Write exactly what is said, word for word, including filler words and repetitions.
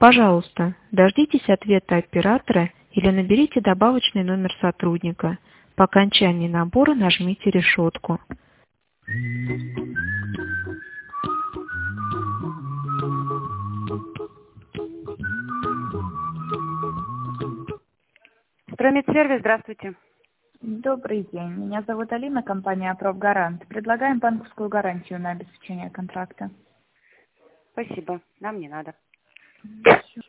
Пожалуйста, дождитесь ответа оператора или наберите добавочный номер сотрудника. По окончании набора нажмите решетку. Строймедсервис, здравствуйте. Добрый день. Меня зовут Алина, компания «Профгарант». Предлагаем банковскую гарантию на обеспечение контракта. Спасибо, нам не надо.